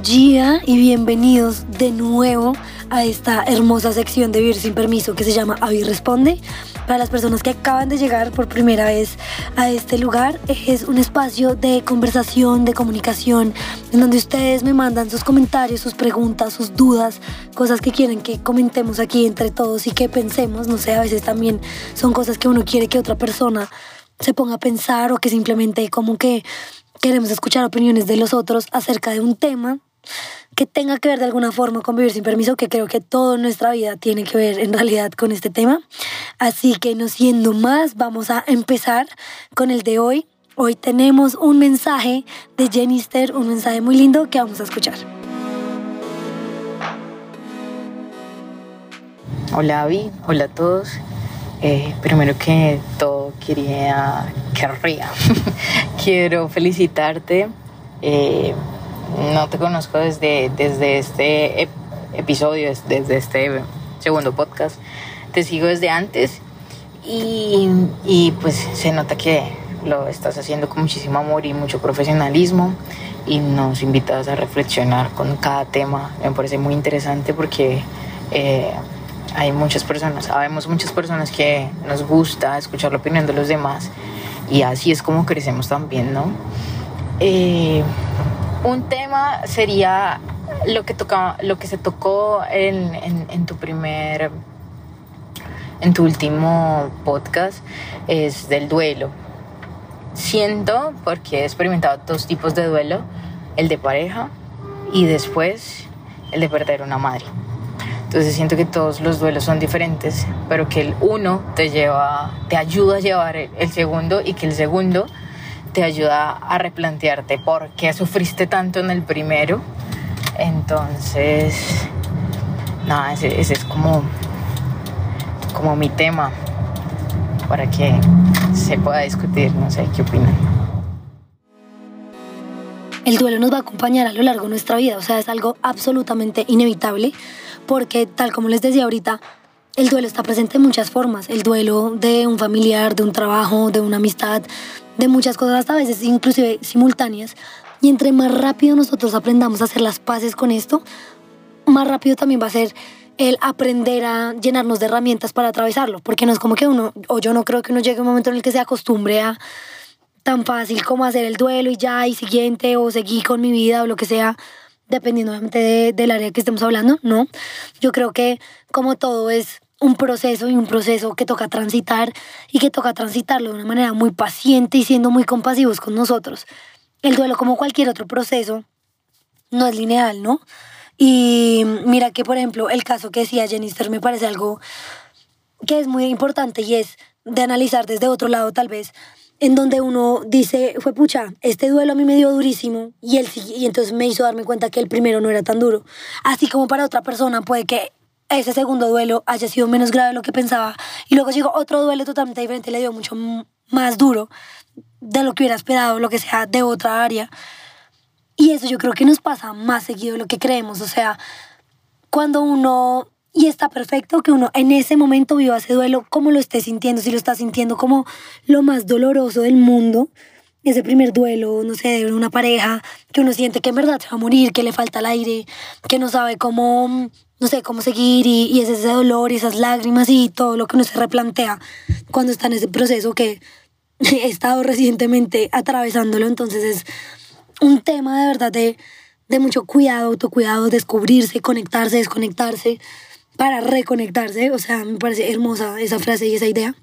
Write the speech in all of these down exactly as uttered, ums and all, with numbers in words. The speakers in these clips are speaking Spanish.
día y bienvenidos de nuevo a esta hermosa sección de Vivir sin Permiso que se llama Avi Responde. Para las personas que acaban de llegar por primera vez a este lugar, es un espacio de conversación, de comunicación, en donde ustedes me mandan sus comentarios, sus preguntas, sus dudas, cosas que quieren que comentemos aquí entre todos y que pensemos. No sé, a veces también son cosas que uno quiere que otra persona se ponga a pensar, o que simplemente como que queremos escuchar opiniones de los otros acerca de un tema que tenga que ver de alguna forma con Vivir sin Permiso, que creo que toda nuestra vida tiene que ver en realidad con este tema. Así que no siendo más, vamos a empezar con el de hoy. Hoy tenemos un mensaje de Jennister, un mensaje muy lindo que vamos a escuchar. Hola Avi, hola a todos. Eh, primero que todo quería, querría, quiero felicitarte. Eh, no te conozco desde, desde este ep- episodio, desde este segundo podcast. Te sigo desde antes y, y pues se nota que lo estás haciendo con muchísimo amor y mucho profesionalismo, y nos invitas a reflexionar con cada tema. Me parece muy interesante porque eh, hay muchas personas, sabemos muchas personas que nos gusta escuchar la opinión de los demás, y así es como crecemos también, ¿no? Eh, un tema sería lo que toca, lo que se tocó en, en, en tu primer, en tu último podcast, es del duelo. Siento, porque he experimentado dos tipos de duelo, el de pareja y después el de perder una madre. Entonces siento que todos los duelos son diferentes, pero que el uno te lleva, te ayuda a llevar el segundo, y que el segundo te ayuda a replantearte por qué sufriste tanto en el primero. Entonces, nada, ese, ese es como, como mi tema para que se pueda discutir. No sé, ¿qué opinan? El duelo nos va a acompañar a lo largo de nuestra vida, o sea, es algo absolutamente inevitable, porque tal como les decía ahorita, el duelo está presente en muchas formas. El duelo de un familiar, de un trabajo, de una amistad, de muchas cosas, hasta a veces inclusive simultáneas. Y entre más rápido nosotros aprendamos a hacer las paces con esto, más rápido también va a ser el aprender a llenarnos de herramientas para atravesarlo, porque no es como que uno, o yo no creo que uno llegue a un momento en el que se acostumbre a tan fácil como hacer el duelo y ya, y siguiente, o seguir con mi vida o lo que sea, dependiendo obviamente de, del área que estemos hablando, ¿no? Yo creo que como todo es un proceso, y un proceso que toca transitar, y que toca transitarlo de una manera muy paciente y siendo muy compasivos con nosotros. El duelo, como cualquier otro proceso, no es lineal, ¿no? Y mira que, por ejemplo, el caso que decía Jennifer me parece algo que es muy importante, y es de analizar desde otro lado tal vez, en donde uno dice, fue pucha, este duelo a mí me dio durísimo, y, el, y entonces me hizo darme cuenta que el primero no era tan duro. Así como para otra persona puede que ese segundo duelo haya sido menos grave de lo que pensaba, y luego llegó otro duelo totalmente diferente y le dio mucho más duro de lo que hubiera esperado, lo que sea, de otra área. Y eso yo creo que nos pasa más seguido de lo que creemos. O sea, cuando uno... Y está perfecto que uno en ese momento viva ese duelo como lo esté sintiendo. Si lo está sintiendo como lo más doloroso del mundo, ese primer duelo, no sé, de una pareja, que uno siente que en verdad se va a morir, que le falta el aire, que no sabe cómo, no sé, cómo seguir, y, y es ese dolor y esas lágrimas y todo lo que uno se replantea cuando está en ese proceso, que he estado recientemente atravesándolo. Entonces es un tema de verdad de, de mucho cuidado, autocuidado, descubrirse, conectarse, desconectarse, para reconectarse. O sea, me parece hermosa esa frase y esa idea.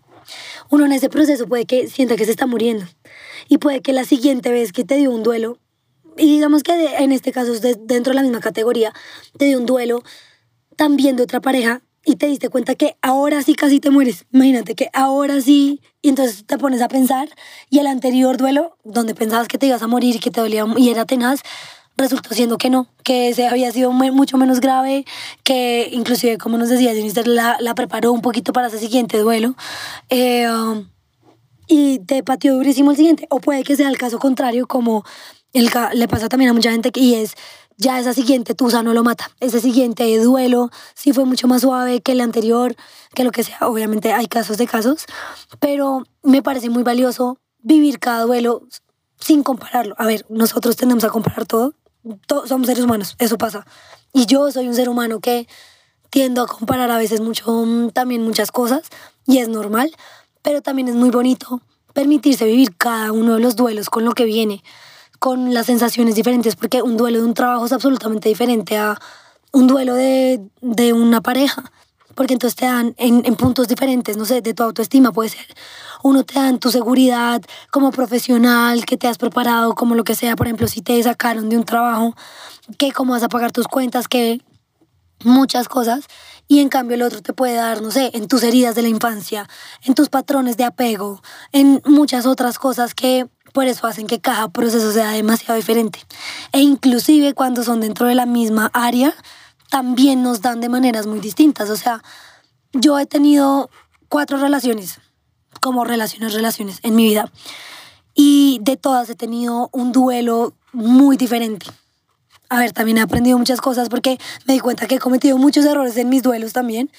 Uno en ese proceso puede que sienta que se está muriendo, y puede que la siguiente vez que te dio un duelo, y digamos que en este caso es de, dentro de la misma categoría, te dio un duelo también de otra pareja, y te diste cuenta que ahora sí casi te mueres. Imagínate que ahora sí, y entonces te pones a pensar, y el anterior duelo, donde pensabas que te ibas a morir y que te dolía y era tenaz, resultó siendo que no, que ese había sido mucho menos grave, que inclusive, como nos decía Jennifer, la, la preparó un poquito para ese siguiente duelo, eh, um, y te pateó durísimo el siguiente. O puede que sea el caso contrario, como el, le pasa también a mucha gente, y es ya esa siguiente tusa no lo mata. Ese siguiente duelo sí fue mucho más suave que el anterior, que lo que sea. Obviamente hay casos de casos, pero me parece muy valioso vivir cada duelo sin compararlo. A ver, nosotros tendemos a comparar todo, todos somos seres humanos, eso pasa. Y yo soy un ser humano que tiendo a comparar a veces mucho, mm, también muchas cosas, y es normal, pero también es muy bonito permitirse vivir cada uno de los duelos con lo que viene, con las sensaciones diferentes, porque un duelo de un trabajo es absolutamente diferente a un duelo de, de una pareja, porque entonces te dan en, en puntos diferentes, no sé, de tu autoestima puede ser. Uno te dan tu seguridad como profesional, que te has preparado, como lo que sea, por ejemplo, si te sacaron de un trabajo, que cómo vas a pagar tus cuentas, que muchas cosas, y en cambio el otro te puede dar, no sé, en tus heridas de la infancia, en tus patrones de apego, en muchas otras cosas que por eso hacen que cada proceso sea demasiado diferente. E inclusive cuando son dentro de la misma área, también nos dan de maneras muy distintas. O sea, yo he tenido cuatro relaciones, como relaciones, relaciones en mi vida, y de todas he tenido un duelo muy diferente. A ver, también he aprendido muchas cosas porque me di cuenta que he cometido muchos errores en mis duelos también.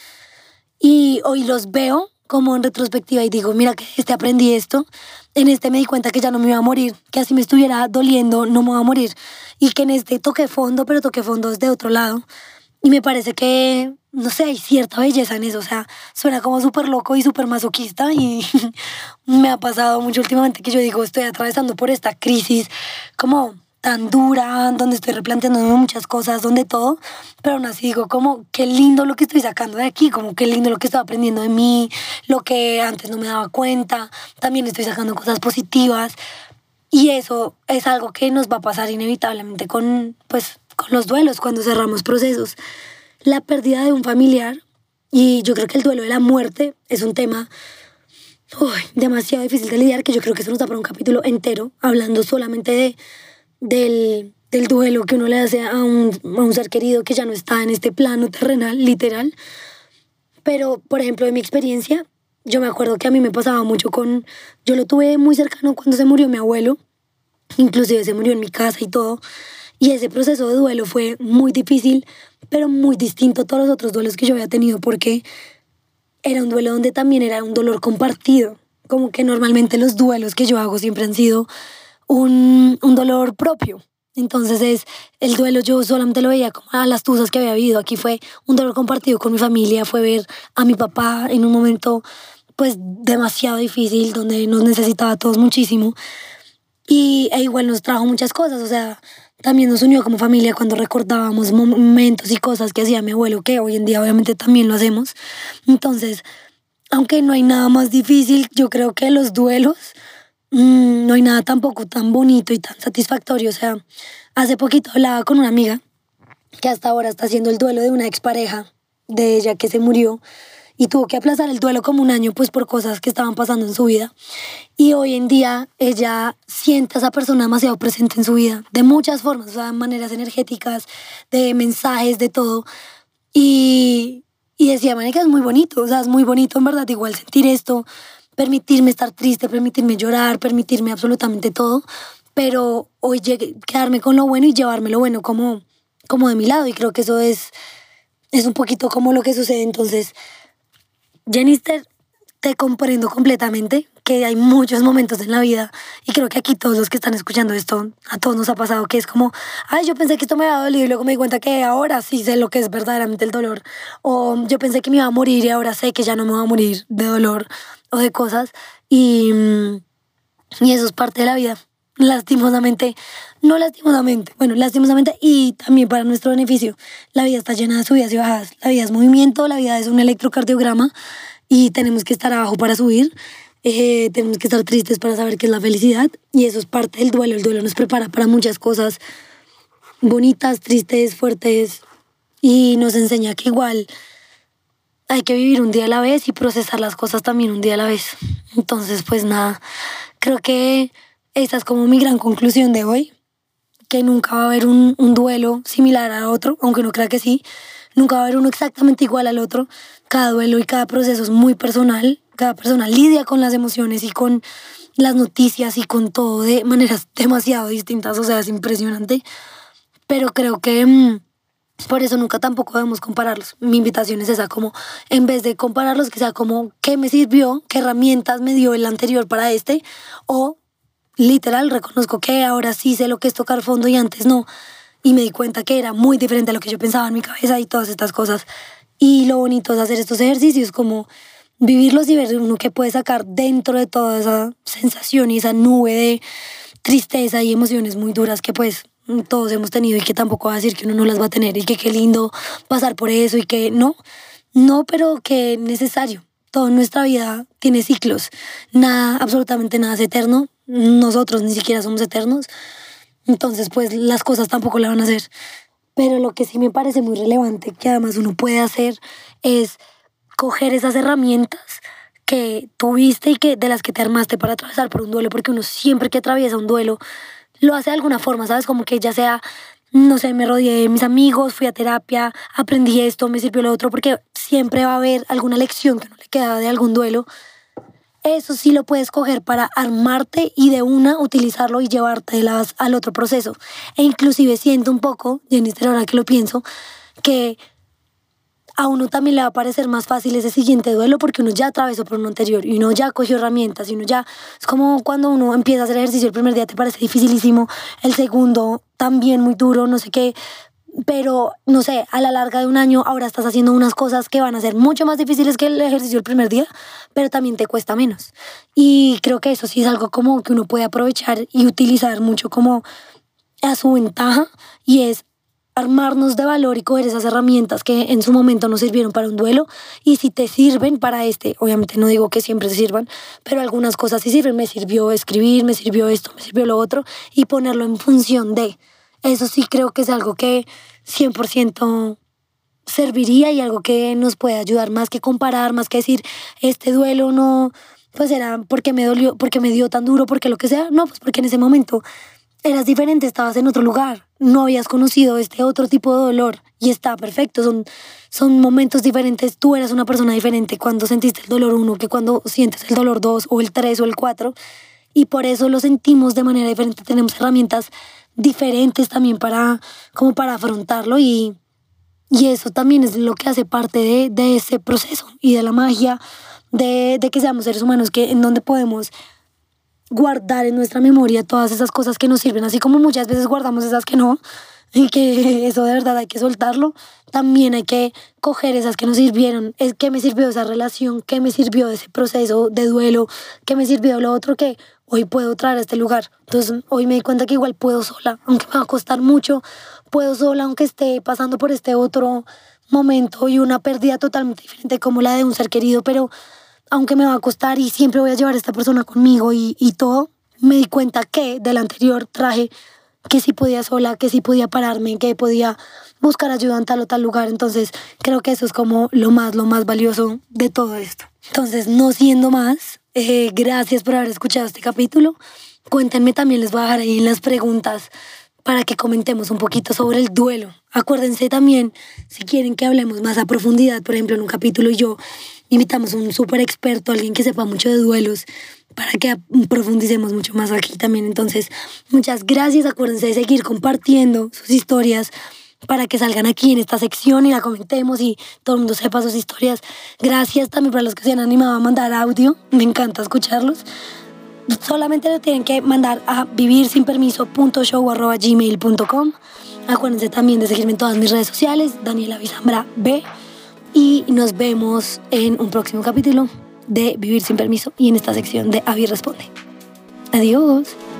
Y hoy los veo como en retrospectiva y digo, mira que este aprendí esto, en este me di cuenta que ya no me iba a morir, que así me estuviera doliendo, no me iba a morir. Y que en este toqué fondo, pero toqué fondo desde otro lado. Y me parece que, no sé, hay cierta belleza en eso. O sea, suena como súper loco y súper masoquista. Y me ha pasado mucho últimamente que yo digo, estoy atravesando por esta crisis como tan dura, donde estoy replanteándome muchas cosas, donde todo, pero aún así digo como qué lindo lo que estoy sacando de aquí, como qué lindo lo que estoy aprendiendo de mí, lo que antes no me daba cuenta, también estoy sacando cosas positivas, y eso es algo que nos va a pasar inevitablemente con, pues, con los duelos, cuando cerramos procesos. La pérdida de un familiar, y yo creo que el duelo de la muerte es un tema uy, demasiado difícil de lidiar, que yo creo que eso nos da para un capítulo entero, hablando solamente de Del, del duelo que uno le hace a un, a un ser querido que ya no está en este plano terrenal, literal. Pero, por ejemplo, de mi experiencia, yo me acuerdo que a mí me pasaba mucho con... Yo lo tuve muy cercano cuando se murió mi abuelo, inclusive se murió en mi casa y todo. Y ese proceso de duelo fue muy difícil, pero muy distinto a todos los otros duelos que yo había tenido, porque era un duelo donde también era un dolor compartido. Como que normalmente los duelos que yo hago siempre han sido un, un dolor propio. Entonces es el duelo, yo solamente lo veía como a las tusas que había habido. Aquí fue un dolor compartido con mi familia, fue ver a mi papá en un momento pues demasiado difícil, donde nos necesitaba a todos muchísimo. Y e igual nos trajo muchas cosas, o sea, también nos unió como familia cuando recordábamos momentos y cosas que hacía mi abuelo, que hoy en día obviamente también lo hacemos. Entonces, aunque no hay nada más difícil, yo creo que los duelos, Mm, no hay nada tampoco tan bonito y tan satisfactorio. O sea, hace poquito hablaba con una amiga que hasta ahora está haciendo el duelo de una expareja de ella que se murió y tuvo que aplazar el duelo como un año pues por cosas que estaban pasando en su vida. Y hoy en día ella siente a esa persona demasiado presente en su vida, de muchas formas, o sea, de maneras energéticas, de mensajes, de todo. Y, y decía, manica, es muy bonito, o sea, es muy bonito en verdad igual sentir esto, permitirme estar triste, permitirme llorar, permitirme absolutamente todo, pero hoy llegué, quedarme con lo bueno y llevarme lo bueno como, como de mi lado, y creo que eso es, es un poquito como lo que sucede. Entonces, Jenister, te comprendo completamente, que hay muchos momentos en la vida, y creo que aquí todos los que están escuchando esto, a todos nos ha pasado, que es como, ay, yo pensé que esto me había dolido y luego me di cuenta que ahora sí sé lo que es verdaderamente el dolor, o yo pensé que me iba a morir y ahora sé que ya no me voy a morir de dolor o de cosas, y, y eso es parte de la vida, lastimosamente, no lastimosamente, bueno, lastimosamente y también para nuestro beneficio. La vida está llena de subidas y bajadas, la vida es movimiento, la vida es un electrocardiograma y tenemos que estar abajo para subir, eh, tenemos que estar tristes para saber qué es la felicidad, y eso es parte del duelo. El duelo nos prepara para muchas cosas bonitas, tristes, fuertes, y nos enseña que igual hay que vivir un día a la vez y procesar las cosas también un día a la vez. Entonces, pues nada, creo que esa es como mi gran conclusión de hoy, que nunca va a haber un, un duelo similar al otro, aunque uno crea que sí, nunca va a haber uno exactamente igual al otro. Cada duelo y cada proceso es muy personal, cada persona lidia con las emociones y con las noticias y con todo de maneras demasiado distintas, o sea, es impresionante, pero creo que... Mmm, por eso nunca tampoco debemos compararlos. Mi invitación es esa, como en vez de compararlos, que sea como qué me sirvió, qué herramientas me dio el anterior para este, o literal reconozco que ahora sí sé lo que es tocar fondo y antes no. y me di cuenta que era muy diferente a lo que yo pensaba en mi cabeza y todas estas cosas. Y lo bonito es hacer estos ejercicios, como vivirlos y ver uno que puede sacar dentro de toda esa sensación y esa nube de tristeza y emociones muy duras que pues todos hemos tenido y que tampoco va a decir que uno no las va a tener y que qué lindo pasar por eso y que no, no, pero que es necesario. Toda nuestra vida tiene ciclos, nada, absolutamente nada es eterno, nosotros ni siquiera somos eternos, entonces pues las cosas tampoco la van a hacer. Pero lo que sí me parece muy relevante que además uno puede hacer es coger esas herramientas que tuviste y que, de las que te armaste para atravesar por un duelo, porque uno siempre que atraviesa un duelo lo hace de alguna forma, ¿sabes? Como que ya sea, no sé, me rodeé de mis amigos, fui a terapia, aprendí esto, me sirvió lo otro, porque siempre va a haber alguna lección que no le queda de algún duelo. Eso sí lo puedes coger para armarte y de una utilizarlo y llevártelas al otro proceso. E inclusive siento un poco, y en esta hora que lo pienso, que a uno también le va a parecer más fácil ese siguiente duelo porque uno ya atravesó por uno anterior y uno ya cogió herramientas y uno ya... Es como cuando uno empieza a hacer ejercicio el primer día te parece dificilísimo, el segundo también muy duro, no sé qué, pero no sé, a la larga de un año ahora estás haciendo unas cosas que van a ser mucho más difíciles que el ejercicio el primer día, pero también te cuesta menos. Y creo que eso sí es algo como que uno puede aprovechar y utilizar mucho como a su ventaja y es armarnos de valor y coger esas herramientas que en su momento nos sirvieron para un duelo y si te sirven para este, obviamente no digo que siempre te sirvan, pero algunas cosas sí sirven, me sirvió escribir, me sirvió esto, me sirvió lo otro y ponerlo en función de, eso sí creo que es algo que cien por ciento serviría y algo que nos puede ayudar más que comparar, más que decir este duelo no, pues era porque me dolió, porque me dio tan duro, porque lo que sea, no, pues porque en ese momento eras diferente, estabas en otro lugar, no habías conocido este otro tipo de dolor y está perfecto, son, son momentos diferentes, tú eras una persona diferente cuando sentiste el dolor uno que cuando sientes el dolor dos o el tres o el cuatro y por eso lo sentimos de manera diferente, tenemos herramientas diferentes también para, como para afrontarlo y, y eso también es lo que hace parte de, de ese proceso y de la magia de, de que seamos seres humanos, que en donde podemos guardar en nuestra memoria todas esas cosas que nos sirven, así como muchas veces guardamos esas que no, y que eso de verdad hay que soltarlo, también hay que coger esas que nos sirvieron, es qué me sirvió esa relación, qué me sirvió ese proceso de duelo, qué me sirvió lo otro que hoy puedo traer a este lugar. Entonces hoy me di cuenta que igual puedo sola, aunque me va a costar mucho, puedo sola aunque esté pasando por este otro momento y una pérdida totalmente diferente como la de un ser querido, pero aunque me va a costar y siempre voy a llevar a esta persona conmigo y, y todo, me di cuenta que del anterior traje que sí podía sola, que sí podía pararme, que podía buscar ayuda en tal o tal lugar. Entonces creo que eso es como lo más, lo más valioso de todo esto. Entonces, no siendo más, eh, gracias por haber escuchado este capítulo. Cuéntenme también, les voy a dejar ahí en las preguntas para que comentemos un poquito sobre el duelo. Acuérdense también, si quieren que hablemos más a profundidad, por ejemplo, en un capítulo yo invitamos a un súper experto, alguien que sepa mucho de duelos, para que profundicemos mucho más aquí también. Entonces, muchas gracias. Acuérdense de seguir compartiendo sus historias para que salgan aquí en esta sección y la comentemos y todo el mundo sepa sus historias. Gracias también para los que se han animado a mandar audio. Me encanta escucharlos. Solamente lo tienen que mandar a vivir sin permiso punto show arroba gmail punto com. Acuérdense también de seguirme en todas mis redes sociales, Daniela Bizambra B. Y nos vemos en un próximo capítulo de Vivir sin Permiso y en esta sección de Avi Responde. Adiós.